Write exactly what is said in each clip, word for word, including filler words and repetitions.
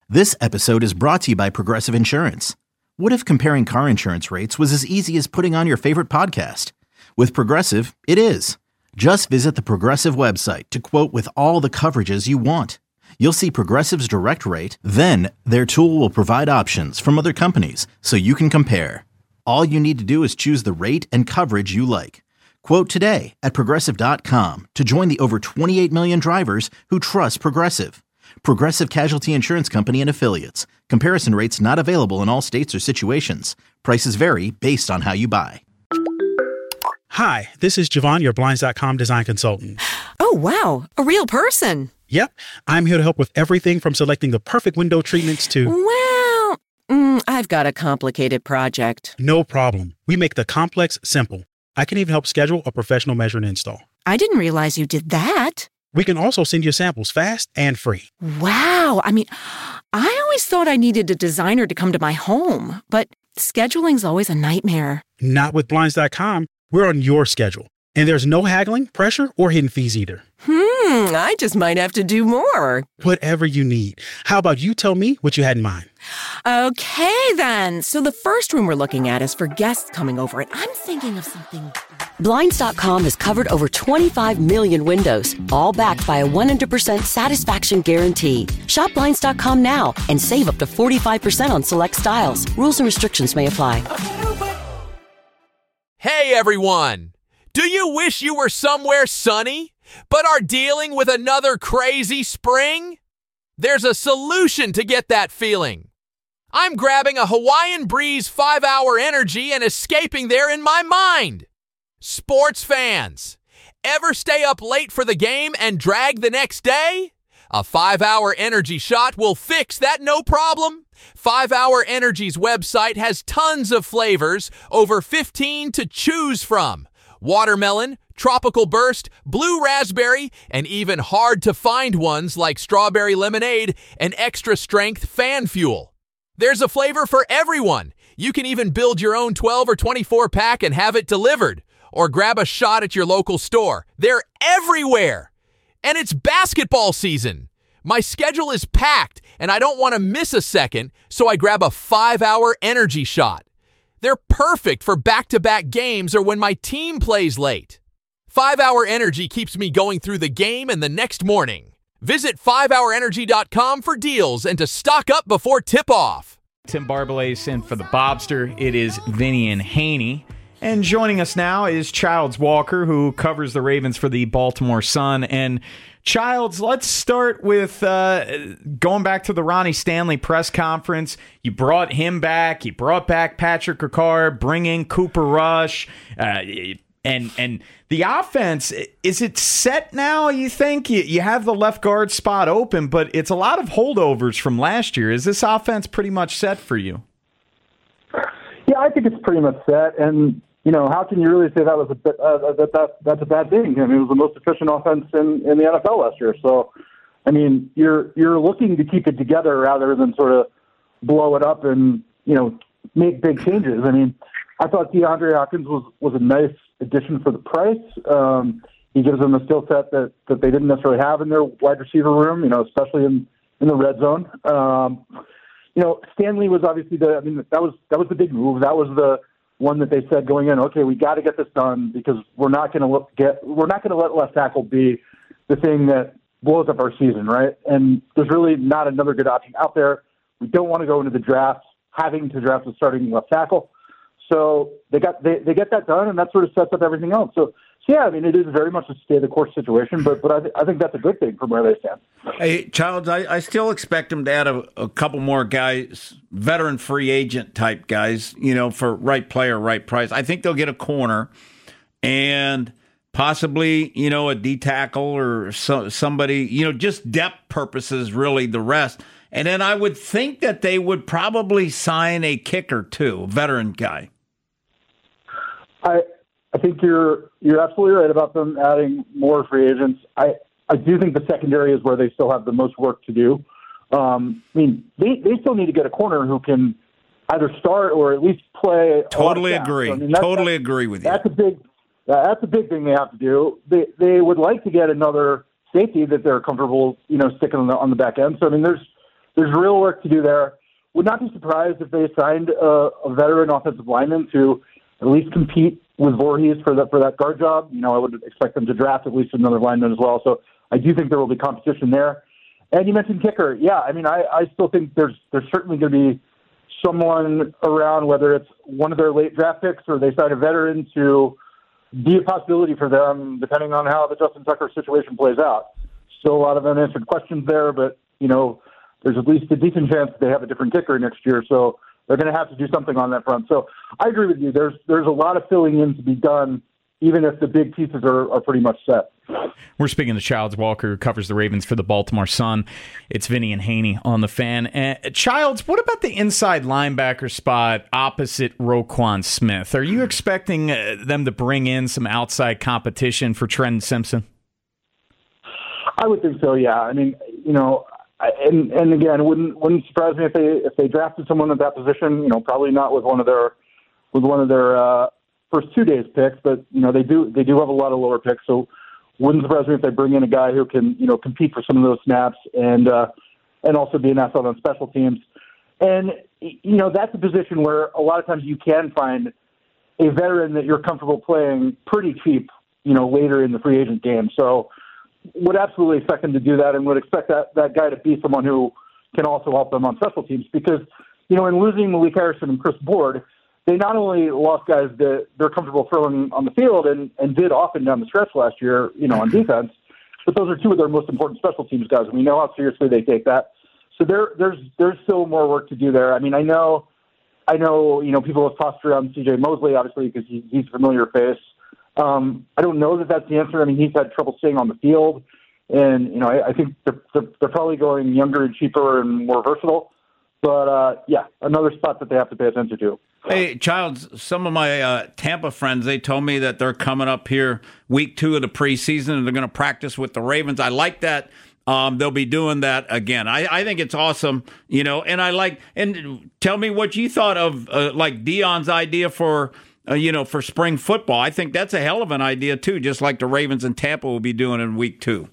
This episode is brought to you by Progressive Insurance. What if comparing car insurance rates was as easy as putting on your favorite podcast? With Progressive, it is. Just visit the Progressive website to quote with all the coverages you want. You'll see Progressive's direct rate, then their tool will provide options from other companies so you can compare. All you need to do is choose the rate and coverage you like. Quote today at progressive dot com to join the over twenty-eight million drivers who trust Progressive. Progressive Casualty Insurance Company and Affiliates. Comparison rates not available in all states or situations. Prices vary based on how you buy. Hi, this is Javon, your Blinds dot com design consultant. Oh, wow. A real person. Yep. I'm here to help with everything from selecting the perfect window treatments to... Well, mm, I've got a complicated project. No problem. We make the complex simple. I can even help schedule a professional measure and install. I didn't realize you did that. We can also send you samples fast and free. Wow. I mean, I always thought I needed a designer to come to my home, but scheduling's always a nightmare. Not with Blinds dot com. We're on your schedule. And there's no haggling, pressure, or hidden fees either. Hmm, I just might have to do more. Whatever you need. How about you tell me what you had in mind? Okay, then. So the first room we're looking at is for guests coming over, and I'm thinking of something... Blinds dot com has covered over twenty-five million windows, all backed by a one hundred percent satisfaction guarantee. Shop Blinds dot com now and save up to forty-five percent on select styles. Rules and restrictions may apply. Hey, everyone! Do you wish you were somewhere sunny, but are dealing with another crazy spring? There's a solution to get that feeling. I'm grabbing a Hawaiian Breeze five hour Energy and escaping there in my mind. Sports fans, ever stay up late for the game and drag the next day? A five hour Energy shot will fix that no problem. five hour Energy's website has tons of flavors, over fifteen to choose from. Watermelon, tropical burst, blue raspberry, and even hard-to-find ones like strawberry lemonade and extra-strength fan fuel. There's a flavor for everyone. You can even build your own twelve or twenty-four pack and have it delivered, or grab a shot at your local store. They're everywhere. And it's basketball season. My schedule is packed, and I don't want to miss a second, so I grab a five hour Energy shot. They're perfect for back-to-back games or when my team plays late. five hour Energy keeps me going through the game and the next morning. Visit five hour energy dot com for deals and to stock up before tip-off. Tim Barbalace in for the Bobster. It is Vinny and Haney. And joining us now is Childs Walker, who covers the Ravens for the Baltimore Sun. And Childs, let's start with uh, going back to the Ronnie Stanley press conference. You brought him back. You brought back Patrick Ricard, bring in Cooper Rush. Uh, and and the offense, is it set now, you think? You, you have the left guard spot open, but it's a lot of holdovers from last year. Is this offense pretty much set for you? Yeah, I think it's pretty much set. And you know, how can you really say that was a bit, uh, that, that that's a bad thing? I mean, it was the most efficient offense in, in the N F L last year. So, I mean, you're you're looking to keep it together rather than sort of blow it up and you know make big changes. I mean, I thought DeAndre Hopkins was, was a nice addition for the price. Um, he gives them a skill set that, that they didn't necessarily have in their wide receiver room. You know, especially in, in the red zone. Um, you know, Stanley was obviously the. I mean, that was that was the big move. That was the one that they said going in, okay, we got to get this done because we're not going to get we're not going to let left tackle be the thing that blows up our season, right? And there's really not another good option out there. We don't want to go into the draft having to draft a starting left tackle. So they got they, they get that done, and that sort of sets up everything else. So, so yeah, I mean, it is very much a stay the course situation, but but I, th- I think that's a good thing from where they stand. Hey, Childs, I, I still expect them to add a, a couple more guys, veteran free agent type guys, you know, for right player, right price. I think they'll get a corner and possibly, you know, a D tackle or so, somebody, you know, just depth purposes, really the rest. And then I would think that they would probably sign a kicker too, a veteran guy. I I think you're you're absolutely right about them adding more free agents. I, I do think the secondary is where they still have the most work to do. Um, I mean, they, they still need to get a corner who can either start or at least play. Totally agree. So, I mean, that's, totally that's, agree with you. That's a big uh, that's a big thing they have to do. They they would like to get another safety that they're comfortable, you know, sticking on the on the back end. So I mean, there's there's real work to do there. Would not be surprised if they signed a, a veteran offensive lineman to at least compete with Voorhees for that for that guard job. You know, I would expect them to draft at least another lineman as well. So I do think there will be competition there. And you mentioned kicker. Yeah, I mean, I, I still think there's there's certainly going to be someone around, whether it's one of their late draft picks or they sign a veteran, to be a possibility for them, depending on how the Justin Tucker situation plays out. Still a lot of unanswered questions there, but, you know, there's at least a decent chance they have a different kicker next year. So they're going to have to do something on that front. So I agree with you. There's there's a lot of filling in to be done, even if the big pieces are, are pretty much set. We're speaking to Childs Walker, who covers the Ravens for the Baltimore Sun. It's Vinny and Haney on the Fan. Uh, Childs, what about the inside linebacker spot opposite Roquan Smith? Are you expecting uh, them to bring in some outside competition for Trenton Simpson? I would think so, yeah. I mean, you know, I, and and again, it wouldn't wouldn't surprise me if they if they drafted someone at that position. You know, probably not with one of their with one of their uh, first two days picks, but you know they do they do have a lot of lower picks, so wouldn't surprise me if they bring in a guy who can you know compete for some of those snaps and uh, and also be an asset on special teams. And you know that's a position where a lot of times you can find a veteran that you're comfortable playing pretty cheap, you know, later in the free agent game. So would absolutely expect them to do that, and would expect that, that guy to be someone who can also help them on special teams. Because, you know, in losing Malik Harrison and Chris Board, they not only lost guys that they're comfortable throwing on the field and, and did often down the stretch last year, you know, on defense, but those are two of their most important special teams guys, and we know how seriously they take that. So there, there's there's still more work to do there. I mean, I know, I know, you know, people have tossed around C J Mosley, obviously, because he, he's a familiar face. Um, I don't know that that's the answer. I mean, he's had trouble staying on the field, and you know, I, I think they're, they're, they're probably going younger and cheaper and more versatile. But uh, yeah, another spot that they have to pay attention to. Hey, Childs, some of my uh, Tampa friends, they told me that they're coming up here week two of the preseason and they're going to practice with the Ravens. I like that. Um, they'll be doing that again. I, I think it's awesome, you know, and I like, and tell me what you thought of uh, like Dion's idea for, uh, you know, for spring football. I think that's a hell of an idea too, just like the Ravens in Tampa will be doing in week two.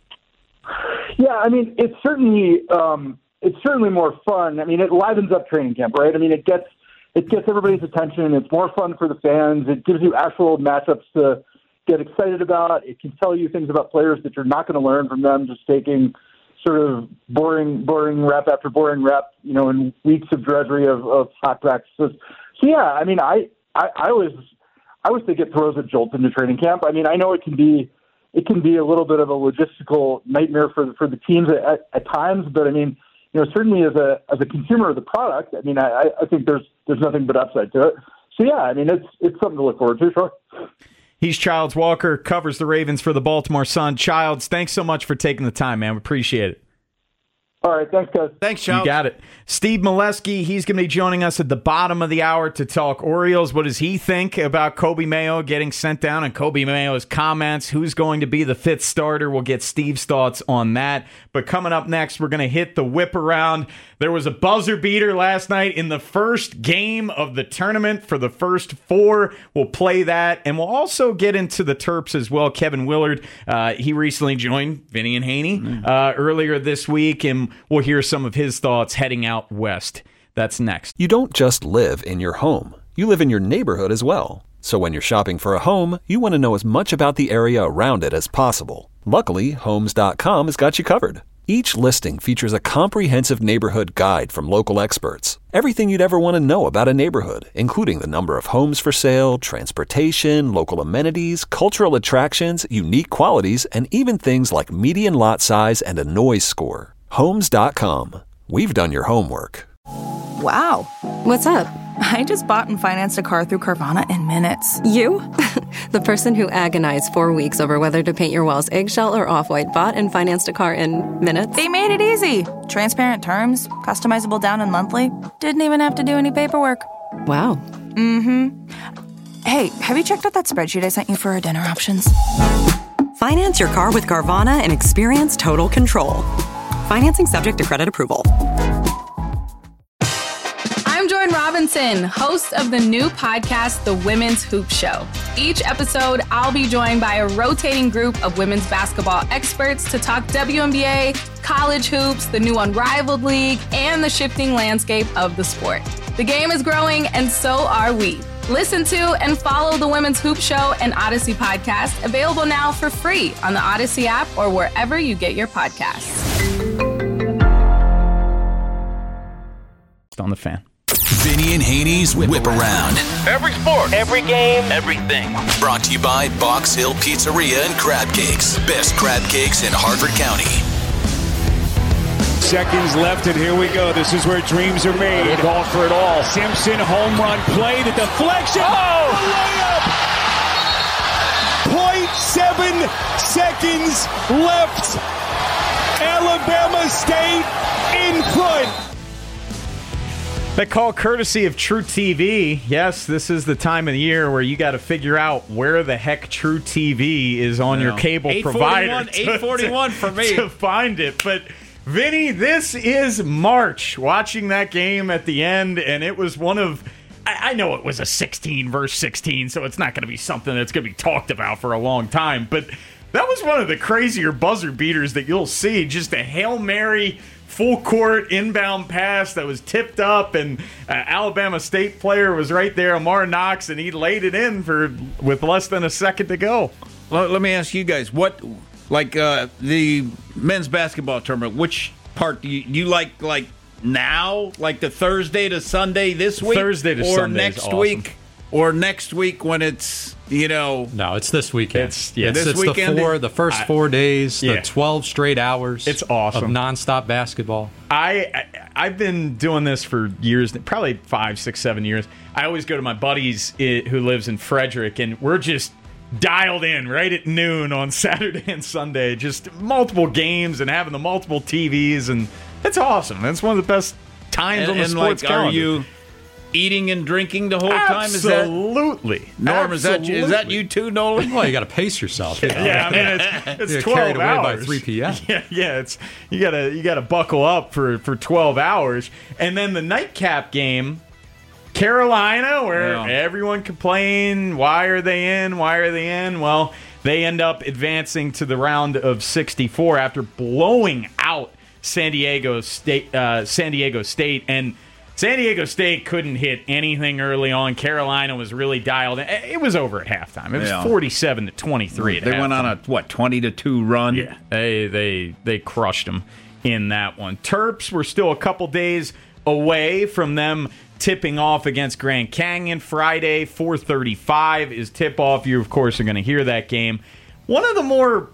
Yeah, I mean, it's certainly, um, it's certainly more fun. I mean, it livens up training camp, right? I mean, it gets, it gets everybody's attention. It's more fun for the fans. It gives you actual matchups to get excited about. It can tell you things about players that you're not going to learn from them just taking sort of boring, boring rep after boring rep, you know, in weeks of drudgery of, of hot practices. So yeah, I mean, I, I, I was, I always think it throws a jolt into training camp. I mean, I know it can be, it can be a little bit of a logistical nightmare for for the teams at, at times, but I mean, you know, certainly as a as a consumer of the product, I mean, I, I think there's there's nothing but upside to it. So yeah, I mean, it's it's something to look forward to, sure. He's Childs Walker, covers the Ravens for the Baltimore Sun. Childs, thanks so much for taking the time, man. We appreciate it. All right, thanks, guys. Thanks, Childs. You got it. Steve Molesky, he's going to be joining us at the bottom of the hour to talk Orioles. What does he think about Kobe Mayo getting sent down and Kobe Mayo's comments? Who's going to be the fifth starter? We'll get Steve's thoughts on that. But coming up next, we're going to hit the whip around. There was a buzzer beater last night in the first game of the tournament for the first four. We'll play that, and we'll also get into the Terps as well. Kevin Willard, uh, he recently joined Vinny and Haney uh, earlier this week, and we'll hear some of his thoughts heading out west. That's next. You don't just live in your home. You live in your neighborhood as well. So when you're shopping for a home, you want to know as much about the area around it as possible. Luckily, Homes dot com has got you covered. Each listing features a comprehensive neighborhood guide from local experts. Everything you'd ever want to know about a neighborhood, including the number of homes for sale, transportation, local amenities, cultural attractions, unique qualities, and even things like median lot size and a noise score. Homes dot com. We've done your homework. Wow. What's up? I just bought and financed a car through Carvana in minutes. You? The person who agonized four weeks over whether to paint your walls eggshell or off-white bought and financed a car in minutes? They made it easy. Transparent terms, customizable down and monthly. Didn't even have to do any paperwork. Wow. Mm-hmm. Hey, have you checked out that spreadsheet I sent you for our dinner options? Finance your car with Carvana and experience total control. Financing subject to credit approval. I'm Joy Robinson, host of the new podcast, The Women's Hoop Show. Each episode, I'll be joined by a rotating group of women's basketball experts to talk W N B A, college hoops, the new Unrivaled League, and the shifting landscape of the sport. The game is growing, and so are we. Listen to and follow The Women's Hoop Show and Odyssey podcast, available now for free on the Odyssey app or wherever you get your podcasts. On the Fan. Vinny and Haney's Whip, Whip Around. Every sport, every game, everything. Brought to you by Box Hill Pizzeria and Crab Cakes. Best crab cakes in Harford County. Seconds left, and here we go. This is where dreams are made. They're going for it all. Simpson, home run play, the deflection. Oh! The layup! point seven seconds left. Alabama State in front. That call courtesy of True T V. Yes, this is the time of the year where you got to figure out where the heck True T V is on yeah. your cable provider. eight forty-one for me. To find it. But, Vinny, this is March. Watching that game at the end, and it was one of... I, I know it was a sixteen versus sixteen, so it's not going to be something that's going to be talked about for a long time. But that was one of the crazier buzzer beaters that you'll see. Just a Hail Mary... full court inbound pass that was tipped up, and uh, Alabama State player was right there, Amar Knox, and he laid it in for with less than a second to go. Let, let me ask you guys, what, like uh, the men's basketball tournament, which part do you, you like, like now, like the Thursday to Sunday this week? Thursday to or Sunday next awesome. week? Or next week when it's, you know... No, it's this weekend. It's, yeah, it's, this it's weekend? the four, the first four days, yeah. the twelve straight hours. It's awesome. Of nonstop basketball. I, I, I've been doing this for years, probably five, six, seven years. I always go to my buddies it, who lives in Frederick, and we're just dialed in right at noon on Saturday and Sunday. Just multiple games and having the multiple T Vs, and it's awesome. It's one of the best times and, on the and sports like, calendar. Are you eating and drinking the whole time? Absolutely. Is that, Norm, is that, is that you too, Nolan? Well, you got to pace yourself. You know? Yeah, I mean, it's, it's you twelve carried hours. away by three p.m. Yeah, yeah, it's you gotta you gotta buckle up for, for twelve hours, and then the nightcap game, Carolina, where yeah. everyone complained, why are they in? Why are they in? Well, they end up advancing to the round of sixty-four after blowing out San Diego State. Uh, San Diego State and. San Diego State couldn't hit anything early on. Carolina was really dialed in. It was over at halftime. It was yeah. forty-seven to twenty-three. At they halftime. went on a what twenty to two run. Yeah, they they they crushed them in that one. Terps were still a couple days away from them tipping off against Grand Canyon Friday. four thirty-five is tip off. You of course are going to hear that game. One of the more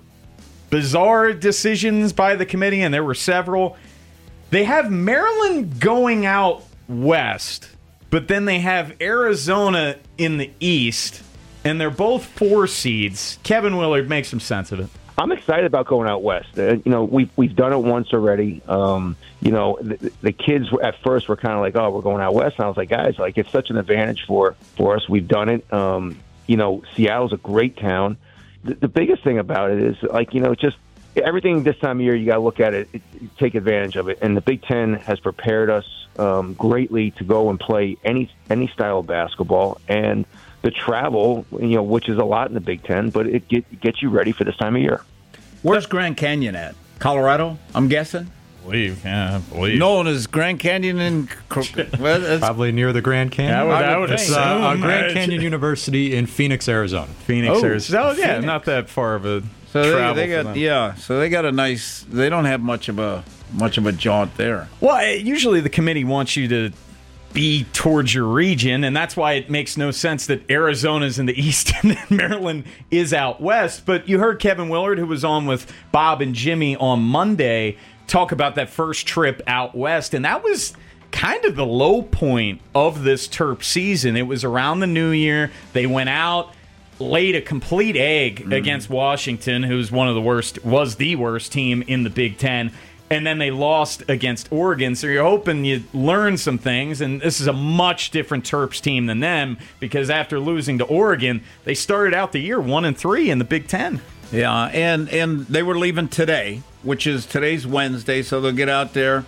bizarre decisions by the committee, and there were several. They have Maryland going out west, but then they have Arizona in the east, and they're both four seeds. Kevin Willard, make some sense of it. I'm excited about going out west. Uh, you know, we've we've done it once already. Um, you know, the, the kids at first were kind of like, "Oh, we're going out west." And I was like, "Guys, like it's such an advantage for for us. We've done it. Um, you know, Seattle's a great town. The, the biggest thing about it is like, you know, just everything this time of year, you got to look at it, it, take advantage of it. And the Big Ten has prepared us um, greatly to go and play any any style of basketball. And the travel, you know, which is a lot in the Big Ten, but it get, gets you ready for this time of year. Where's Grand Canyon at? Colorado, I'm guessing? I believe, yeah, I believe. Nolan, is Grand Canyon in... Well, probably near the Grand Canyon. I would, I would it's uh, uh, Grand Canyon University in Phoenix, Arizona. Phoenix, Oh, Arizona. Oh, yeah, Phoenix. not that far of a So travel they, they for got them. yeah. So they got a nice. They don't have much of a much of a jaunt there. Well, usually the committee wants you to be towards your region, and that's why it makes no sense that Arizona's in the east and then Maryland is out west. But you heard Kevin Willard, who was on with Bob and Jimmy on Monday, talk about that first trip out west, and that was kind of the low point of this Terp season. It was around the new year. They went out, laid a complete egg mm. against Washington, who's one of the worst, was the worst team in the Big Ten, and then they lost against Oregon. So you're hoping you learn some things, and this is a much different Terps team than them, because after losing to Oregon, they started out the year one and three in the Big Ten. Yeah, and and they were leaving today, which is today's Wednesday, so they'll get out there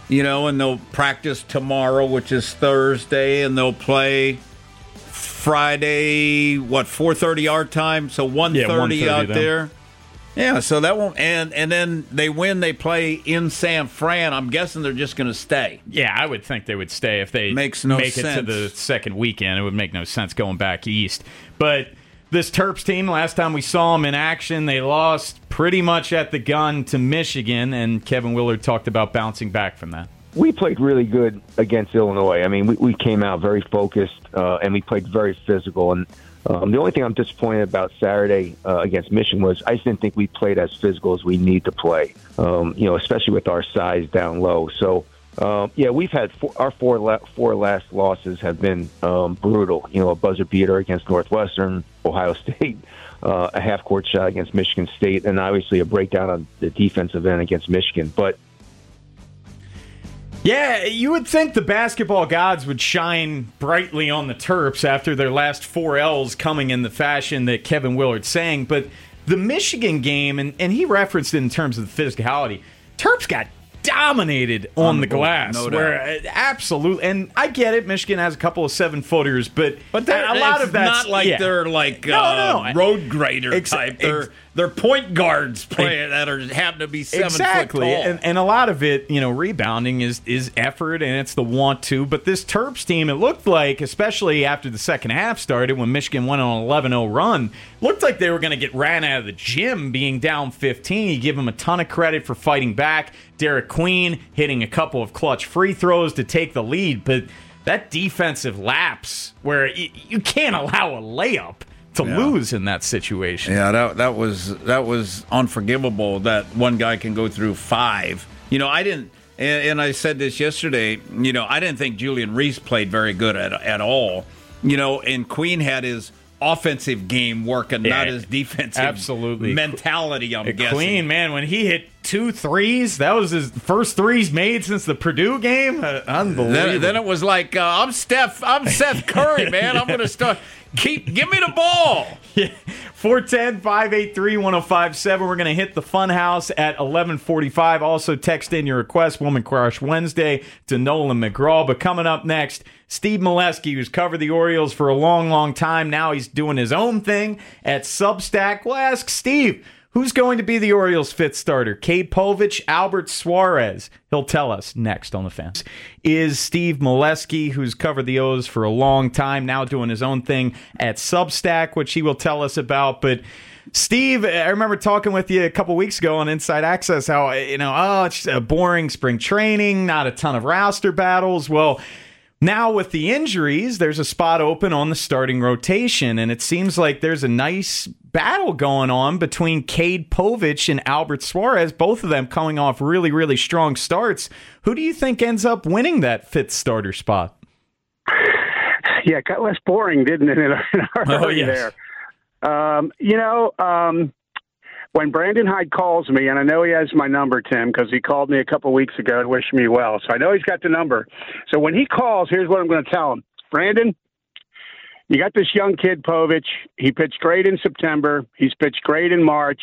you know, and they'll practice tomorrow, which is Thursday, and they'll play Friday, what, four thirty our time, so one thirty yeah, out there. Yeah, so that won't, and and then they win, they play in San Fran. I'm guessing they're just going to stay. Yeah, I would think they would stay if they Makes no make sense. it to the second weekend. It would make no sense going back east. But this Terps team, last time we saw them in action, they lost pretty much at the gun to Michigan, and Kevin Willard talked about bouncing back from that. We played really good against Illinois. I mean, we, we came out very focused, uh, and we played very physical. And um, the only thing I'm disappointed about Saturday uh, against Michigan was I just didn't think we played as physical as we need to play, um, you know, especially with our size down low. So, um, yeah, we've had four, our four, la- four last losses have been um, brutal. You know, a buzzer beater against Northwestern, Ohio State, uh, a half-court shot against Michigan State, and obviously a breakdown on the defensive end against Michigan. But yeah, you would think the basketball gods would shine brightly on the Terps after their last four L's coming in the fashion that Kevin Willard's saying, but the Michigan game, and, and he referenced it in terms of the physicality, Terps got dominated on the glass. No where absolutely, and I get it, Michigan has a couple of seven-footers, but, But a lot of that's not like yeah. they're like No, uh, no. road grader Ex- type. They're ex- they're point guards playing that are happen to be seven exactly. foot tall. And, and a lot of it, you know, rebounding is is effort and it's the want to. But this Terps team, it looked like, especially after the second half started, when Michigan went on an eleven oh run, looked like they were going to get ran out of the gym being down fifteen. You give them a ton of credit for fighting back. Derek Queen hitting a couple of clutch free throws to take the lead, but that defensive lapse where you, you can't allow a layup to Yeah. lose in that situation. Yeah, that that was that was unforgivable that one guy can go through five. You know, I didn't, and, and I said this yesterday. You know, I didn't think Julian Reese played very good at at all. You know, and Queen had his offensive game working, Yeah, not his defensive absolutely. mentality. I'm Uh, guessing. Queen, man, when he hit two threes, that was his first threes made since the Purdue game. Uh, unbelievable. Then, then it was like, uh, I'm Steph, I'm Seth Curry, man. I'm going to start. Keep, give me the ball. Yeah. four one zero, five eight three, one oh five seven. We're going to hit the fun house at eleven forty-five. Also, text in your request, Woman Crush Wednesday, to Nolan McGraw. But coming up next, Steve Molesky, who's covered the Orioles for a long, long time. Now he's doing his own thing at Substack. We'll ask Steve, who's going to be the Orioles' fifth starter? Cade Povich, Albert Suarez? He'll tell us next on The Fans. Is Steve Molesky, who's covered the O's for a long time, now doing his own thing at Substack, which he will tell us about. But Steve, I remember talking with you a couple weeks ago on Inside Access how, you know, oh, it's a boring spring training, not a ton of roster battles. Well, now with the injuries, there's a spot open on the starting rotation, and it seems like there's a nice battle going on between Cade Povich and Albert Suarez, both of them coming off really, really strong starts. Who do you think ends up winning that fifth starter spot? Yeah, it got less boring, didn't it, in our, in our Oh, hurry yes. there? Um, you know, um, when Brandon Hyde calls me, and I know he has my number, Tim, because he called me a couple weeks ago to wish me well, so I know he's got the number. So when he calls, here's what I'm going to tell him. Brandon, you got this young kid, Povich. He pitched great in September. He's pitched great in March.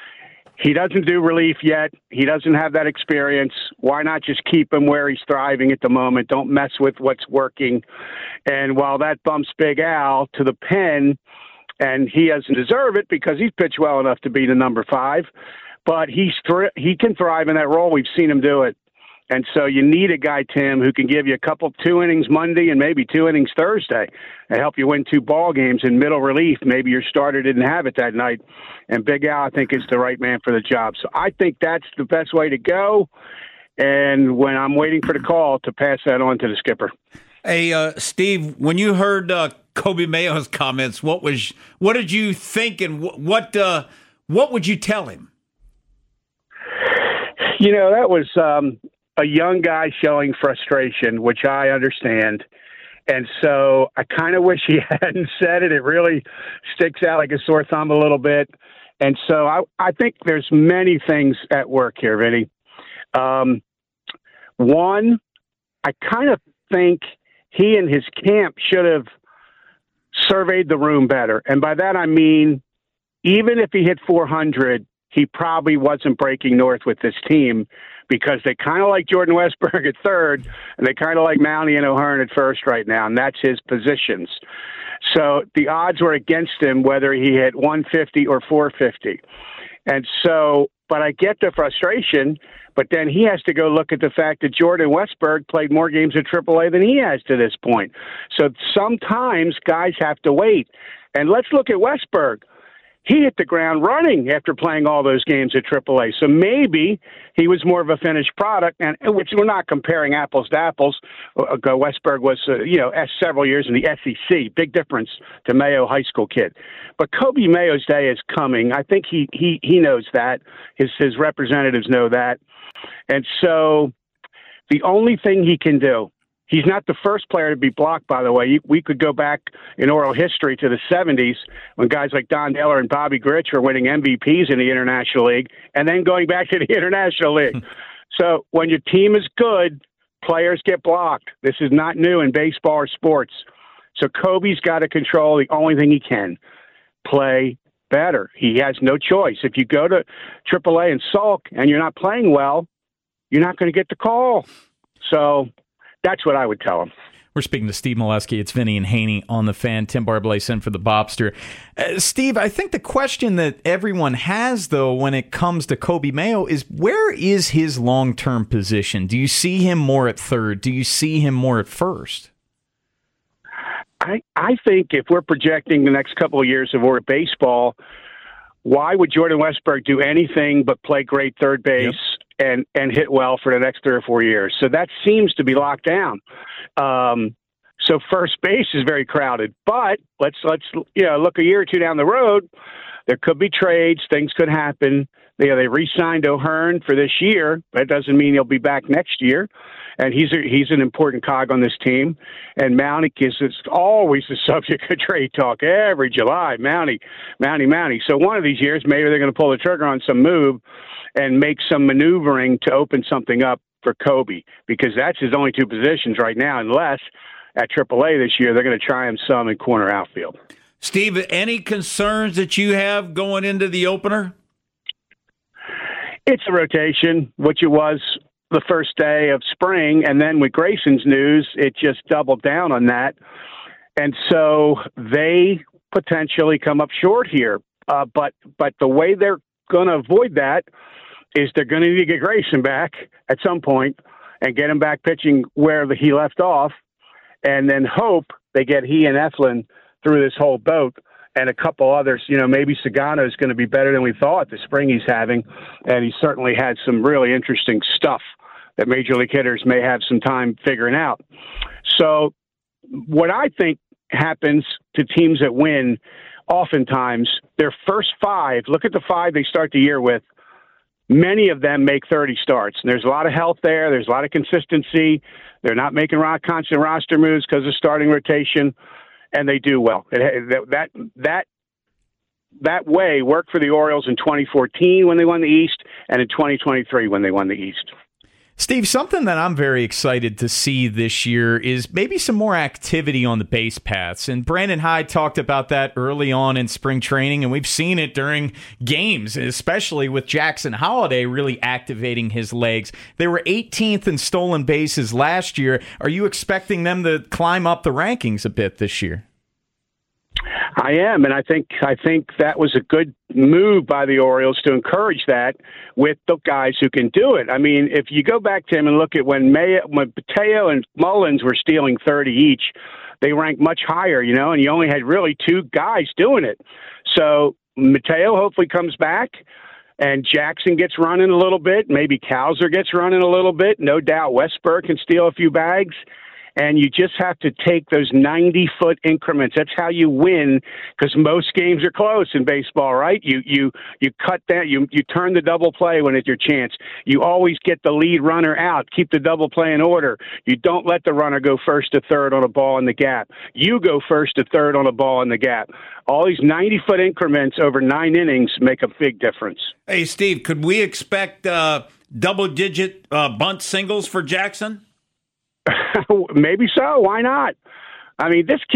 He doesn't do relief yet. He doesn't have that experience. Why not just keep him where he's thriving at the moment? Don't mess with what's working. And while that bumps Big Al to the pen, and he doesn't deserve it because he's pitched well enough to be the number five, but he's thr- he can thrive in that role. We've seen him do it. And so you need a guy, Tim, who can give you a couple, two innings Monday and maybe two innings Thursday and help you win two ball games in middle relief. Maybe your starter didn't have it that night. And Big Al, I think, is the right man for the job. So I think that's the best way to go. And when I'm waiting for the call, to pass that on to the skipper. Hey, uh, Steve, when you heard uh, Kobe Mayo's comments, what was what did you think, and what what, uh, what would you tell him? You know, that was um, a young guy showing frustration, which I understand. And so I kind of wish he hadn't said it. It really sticks out like a sore thumb a little bit. And so I, I think there's many things at work here, Vinny. Um, one, I kind of think he and his camp should have surveyed the room better. And by that, I mean, even if he hit four hundred, he probably wasn't breaking north with this team because they kind of like Jordan Westberg at third, and they kind of like Mountie and O'Hearn at first right now, and that's his positions. So the odds were against him whether he hit one fifty or four fifty. And so, but I get the frustration, but then he has to go look at the fact that Jordan Westberg played more games at triple A than he has to this point. So sometimes guys have to wait. And let's look at Westberg. He hit the ground running after playing all those games at triple A. So maybe he was more of a finished product, and which we're not comparing apples to apples. Uh, Westberg was, uh, you know, several years in the S E C. Big difference to Mayo high school kid. But Kobe Mayo's day is coming. I think he he he knows that. His his representatives know that. And so the only thing he can do, he's not the first player to be blocked, by the way. We could go back in oral history to the seventies when guys like Don Taylor and Bobby Grich were winning M V Ps in the International League and then going back to the International League. So when your team is good, players get blocked. This is not new in baseball or sports. So Kobe's got to control the only thing he can, play better. He has no choice. If you go to triple A and sulk and you're not playing well, you're not going to get the call. So that's what I would tell him. We're speaking to Steve Molesky. It's Vinny and Haney on the Fan. Tim Barblais in for the Bobster. Uh, Steve, I think the question that everyone has, though, when it comes to Kobe Mayo is where is his long-term position? Do you see him more at third? Do you see him more at first? I, I think if we're projecting the next couple of years of Warrior baseball, why would Jordan Westberg do anything but play great third base yep. and, and hit well for the next three or four years? So that seems to be locked down. Um, so first base is very crowded. But let's let's you know look a year or two down the road. There could be trades. Things could happen. They, they re-signed O'Hearn for this year. That doesn't mean he'll be back next year. And he's a, he's an important cog on this team. And Mountie is, is always the subject of trade talk every July. Mountie, Mountie, Mountie. So one of these years, maybe they're going to pull the trigger on some move and make some maneuvering to open something up for Kobe, because that's his only two positions right now, unless at triple A this year they're going to try him some in corner outfield. Steve, any concerns that you have going into the opener? It's a rotation, which it was the first day of spring, and then with Grayson's news, it just doubled down on that. And so they potentially come up short here. Uh, but but the way they're going to avoid that is they're going to need to get Grayson back at some point and get him back pitching where the, he left off, and then hope they get he and Eflin through this whole boat. And a couple others, you know, maybe Sagano is going to be better than we thought the spring he's having. And he certainly had some really interesting stuff that Major League hitters may have some time figuring out. So what I think happens to teams that win, oftentimes their first five, look at the five they start the year with, many of them make thirty starts. And there's a lot of health there. There's a lot of consistency. They're not making constant roster moves because of starting rotation. And they do well. It, that that that way worked for the Orioles in twenty fourteen when they won the East, and in twenty twenty-three when they won the East. Steve, something that I'm very excited to see this year is maybe some more activity on the base paths. And Brandon Hyde talked about that early on in spring training, and we've seen it during games, especially with Jackson Holliday really activating his legs. They were eighteenth in stolen bases last year. Are you expecting them to climb up the rankings a bit this year? I am, and I think I think that was a good move by the Orioles to encourage that with the guys who can do it. I mean, if you go back to him and look at when Mayo, when Mateo and Mullins were stealing thirty each, they ranked much higher, you know, and you only had really two guys doing it. So Mateo hopefully comes back, and Jackson gets running a little bit. Maybe Cowser gets running a little bit. No doubt Westberg can steal a few bags. And you just have to take those ninety-foot increments. That's how you win, because most games are close in baseball, right? You you you cut that, you you turn the double play when it's your chance. You always get the lead runner out. Keep the double play in order. You don't let the runner go first to third on a ball in the gap. You go first to third on a ball in the gap. All these ninety-foot increments over nine innings make a big difference. Hey, Steve, could we expect uh, double-digit uh, bunt singles for Jackson? Maybe so. Why not? I mean, this kid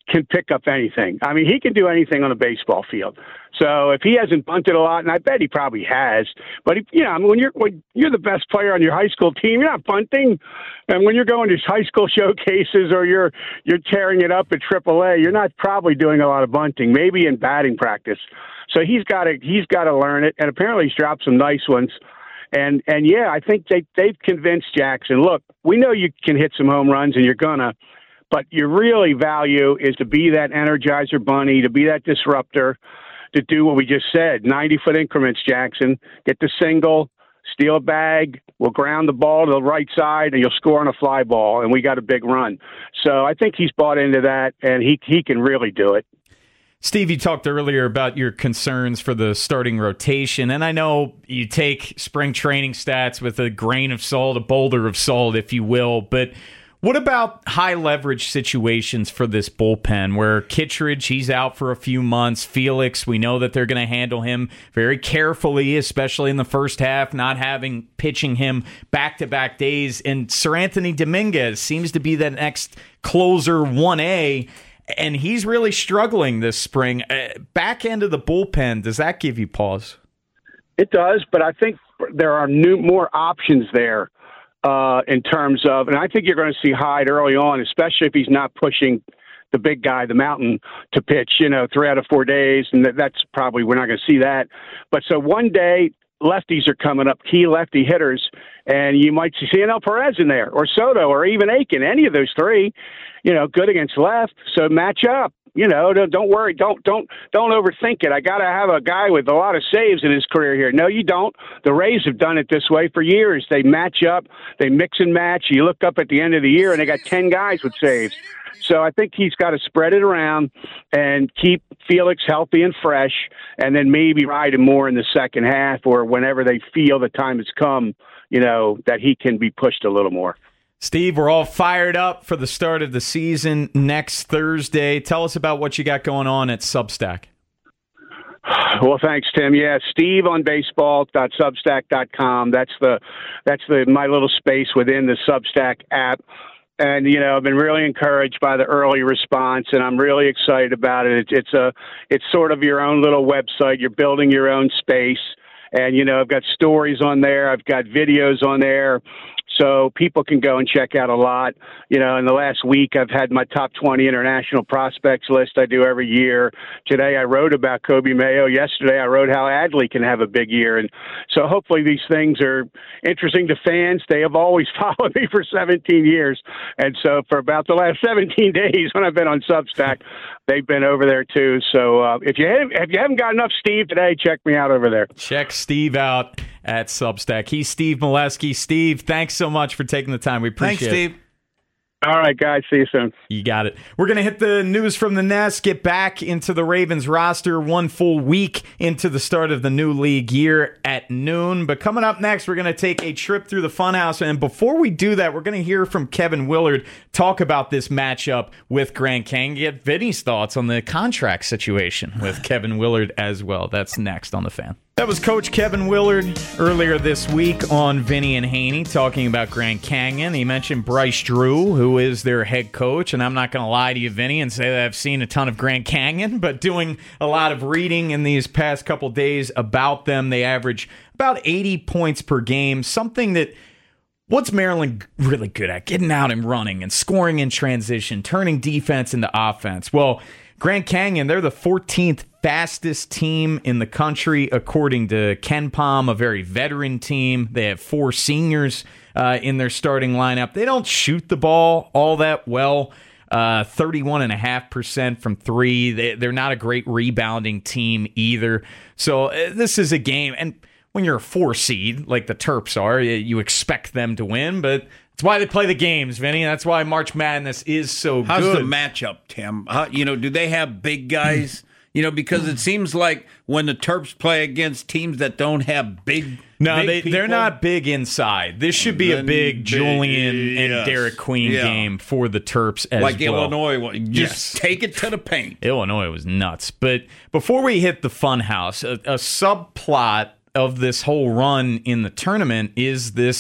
can pick up anything. I mean, he can do anything on a baseball field. So if he hasn't bunted a lot, and I bet he probably has, but he, you know, I mean, when you're when you're the best player on your high school team, you're not bunting. And when you're going to high school showcases or you're you're tearing it up at triple A, you're not probably doing a lot of bunting. Maybe in batting practice. So he's got to he's got to learn it. And apparently he's dropped some nice ones. And and yeah, I think they they've convinced Jackson. Look, we know you can hit some home runs, and you're gonna. But your really value is to be that energizer bunny, to be that disruptor, to do what we just said, ninety-foot increments, Jackson. Get the single, steal a bag, we'll ground the ball to the right side, and you'll score on a fly ball, and we got a big run. So I think he's bought into that, and he he can really do it. Steve, you talked earlier about your concerns for the starting rotation, and I know you take spring training stats with a grain of salt, a boulder of salt, if you will, but what about high-leverage situations for this bullpen where Kittredge, he's out for a few months. Felix, we know that they're going to handle him very carefully, especially in the first half, not having pitching him back-to-back days. And Sir Anthony Dominguez seems to be the next closer one A, and he's really struggling this spring. Uh, back end of the bullpen, does that give you pause? It does, but I think there are new more options there. Uh, in terms of, and I think you're going to see Hyde early on, especially if he's not pushing the big guy, the mountain, to pitch, you know, three out of four days. And that, that's probably, we're not going to see that. But so one day, lefties are coming up, key lefty hitters, and you might see Cianel Perez in there, or Soto, or even Aiken, any of those three, you know, good against left. So match up. You know, don't, don't worry. Don't don't don't overthink it. I got to have a guy with a lot of saves in his career here. No, you don't. The Rays have done it this way for years. They match up. They mix and match. You look up at the end of the year, and they got ten guys with saves. So I think he's got to spread it around and keep Felix healthy and fresh, and then maybe ride him more in the second half or whenever they feel the time has come, you know, that he can be pushed a little more. Steve, we're all fired up for the start of the season next Thursday. Tell us about what you got going on at Substack. Well, thanks, Tim. Yeah, Steve on baseball dot substack dot com. That's the that's the my little space within the Substack app. And, you know, I've been really encouraged by the early response, and I'm really excited about it. It's, it's a it's sort of your own little website. You're building your own space. And, you know, I've got stories on there. I've got videos on there. So people can go and check out a lot. You know, in the last week, I've had my top twenty international prospects list I do every year. Today, I wrote about Kobe Mayo. Yesterday, I wrote how Adley can have a big year. And so hopefully these things are interesting to fans. They have always followed me for seventeen years. And so for about the last seventeen days when I've been on Substack, they've been over there too. So uh, if you haven't, if you haven't got enough Steve today, check me out over there. Check Steve out at Substack. He's Steve Melewski. Steve, thanks so much for taking the time. We appreciate Thanks, Steve. it. All right, guys. See you soon. You got it. We're going to hit the news from the nest, get back into the Ravens roster one full week into the start of the new league year at noon. But coming up next, we're going to take a trip through the funhouse. And before we do that, we're going to hear from Kevin Willard talk about this matchup with Grand Canyon. Get Vinny's thoughts on the contract situation with Kevin Willard as well. That's next on The Fan. That was Coach Kevin Willard earlier this week on Vinny and Haney talking about Grand Canyon. He mentioned Bryce Drew, who is their head coach, and I'm not going to lie to you, Vinny, and say that I've seen a ton of Grand Canyon, but doing a lot of reading in these past couple days about them, they average about eighty points per game, something that what's Maryland really good at? Getting out and running and scoring in transition, turning defense into offense. Well, Grand Canyon, they're the fourteenth fastest team in the country, according to Ken Palm, a very veteran team. They have four seniors uh, in their starting lineup. They don't shoot the ball all that well, uh, thirty-one point five percent from three. They, they're not a great rebounding team either. So uh, this is a game, and when you're a four seed, like the Terps are, you expect them to win, but that's why they play the games, Vinny. That's why March Madness is so How's good. How's the matchup, Tim? How, you know, do they have big guys? You know, because it seems like when the Terps play against teams that don't have big, no, big they people, they're not big inside. This should be a big big, Julian and yes. Derek Queen yeah. game for the Terps as like well. Illinois. Just yes. take it to the paint. Illinois was nuts. But before we hit the funhouse, a, a subplot of this whole run in the tournament is this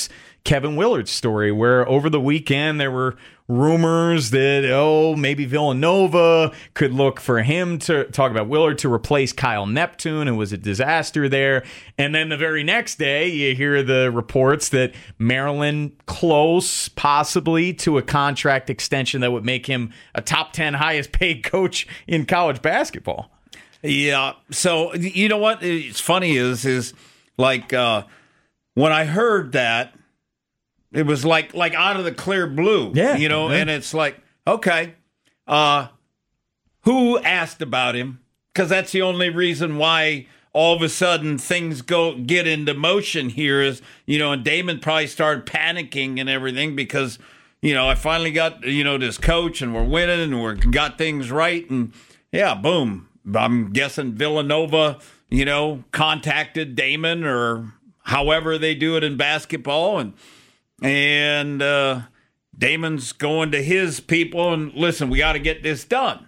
Kevin Willard's story, where over the weekend there were rumors that, oh, maybe Villanova could look for him to talk about Willard to replace Kyle Neptune. It was a disaster there. And then the very next day, you hear the reports that Maryland close possibly to a contract extension that would make him a top ten highest paid coach in college basketball. Yeah. So, you know what? It's funny is, is like uh, when I heard that, it was like like out of the clear blue, yeah, you know, yeah. and it's like, okay, uh, who asked about him? Because that's the only reason why all of a sudden things go get into motion here is, you know, and Damon probably started panicking and everything because, you know, I finally got, you know, this coach and we're winning and we're got things right. And yeah, boom. I'm guessing Villanova, you know, contacted Damon or however they do it in basketball. And, And uh, Damon's going to his people and, listen, we got to get this done.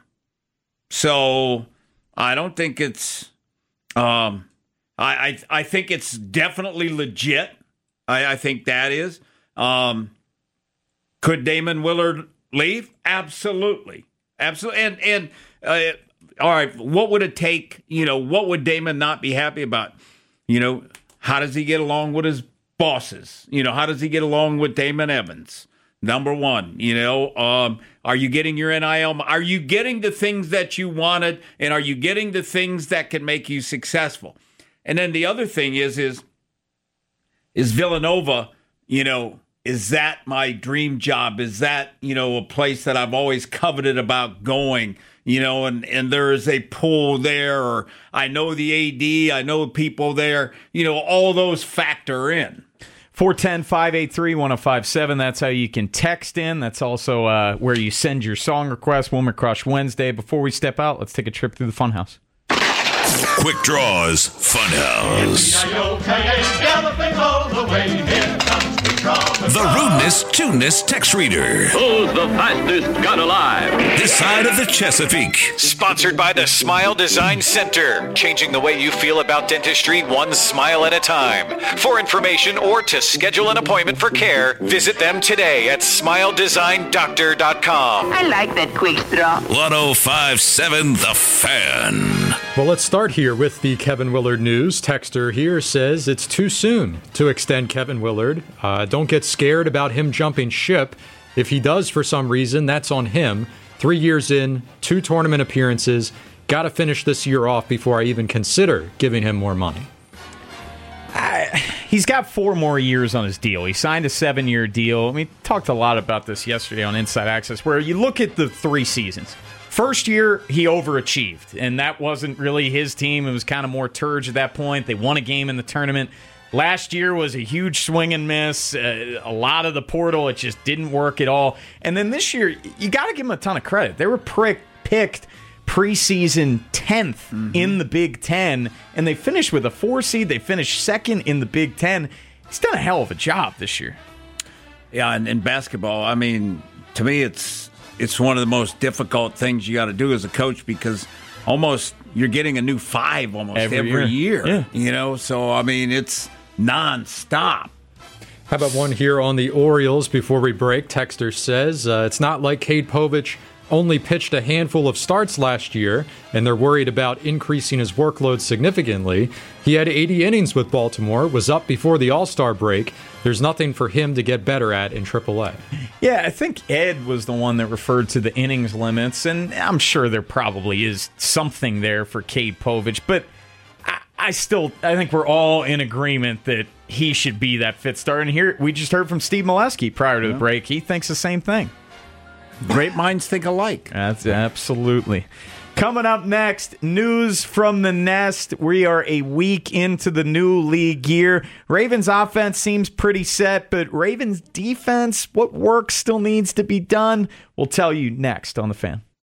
So I don't think it's um, – I, I I think it's definitely legit. I, I think that is. Um, could Damon Willard leave? Absolutely. Absolutely. And, and uh, all right, what would it take? You know, what would Damon not be happy about? You know, how does he get along with his bosses? You know, how does he get along with Damon Evans? Number one, you know, um, are you getting your N I L? Are you getting the things that you wanted? And are you getting the things that can make you successful? And then the other thing is, is, is Villanova, you know, is that my dream job? Is that, you know, a place that I've always coveted about going? You know, and, and there is a pull there, or I know the A D, I know people there, you know, all those factor in. four one zero, five eight three, one zero five seven. That's how you can text in. That's also uh, where you send your song request. Wilmer Crush Wednesday. Before we step out, let's take a trip through the Funhouse. Quick Draws Funhouse. The rudeness, tuneness text reader. Who's the fastest gun alive? This side of the Chesapeake. Sponsored by the Smile Design Center. Changing the way you feel about dentistry one smile at a time. For information or to schedule an appointment for care, visit them today at smile design doctor dot com. I like that quick draw. one oh five seven The Fan. Well, let's start here with the Kevin Willard news. Texter here says it's too soon to extend Kevin Willard. Uh, don't get scared about him jumping ship. If he does for some reason, that's on him. Three years in, two tournament appearances. Got to finish this year off before I even consider giving him more money. I, he's got four more years on his deal. He signed a seven-year deal. We talked a lot about this yesterday on Inside Access, where you look at the three seasons. First year, he overachieved, and that wasn't really his team. It was kind of more Turge at that point. They won a game in the tournament. Last year was a huge swing and miss. Uh, a lot of the portal, it just didn't work at all. And then this year, you got to give him a ton of credit. They were prick, picked preseason tenth mm-hmm. in the Big Ten, and they finished with a four seed. They finished second in the Big Ten. He's done a hell of a job this year. Yeah, and in basketball, I mean, to me, it's it's one of the most difficult things you got to do as a coach because almost you're getting a new five almost every, every year. year yeah. You know, so, I mean, it's nonstop. How about one here on the Orioles before we break? Texter says, uh, it's not like Cade Povich only pitched a handful of starts last year, and they're worried about increasing his workload significantly. He had eighty innings with Baltimore, was up before the All-Star break. There's nothing for him to get better at in triple A. Yeah, I think Ed was the one that referred to the innings limits, and I'm sure there probably is something there for Cade Povich, but I, I still, I think we're all in agreement that he should be that fifth starter. And here, we just heard from Steve Molesky prior to the break. He thinks the same thing. Great minds think alike. That's absolutely. Coming up next, news from the nest. We are a week into the new league year. Ravens offense seems pretty set, but Ravens defense, what work still needs to be done? We'll tell you next on The Fan.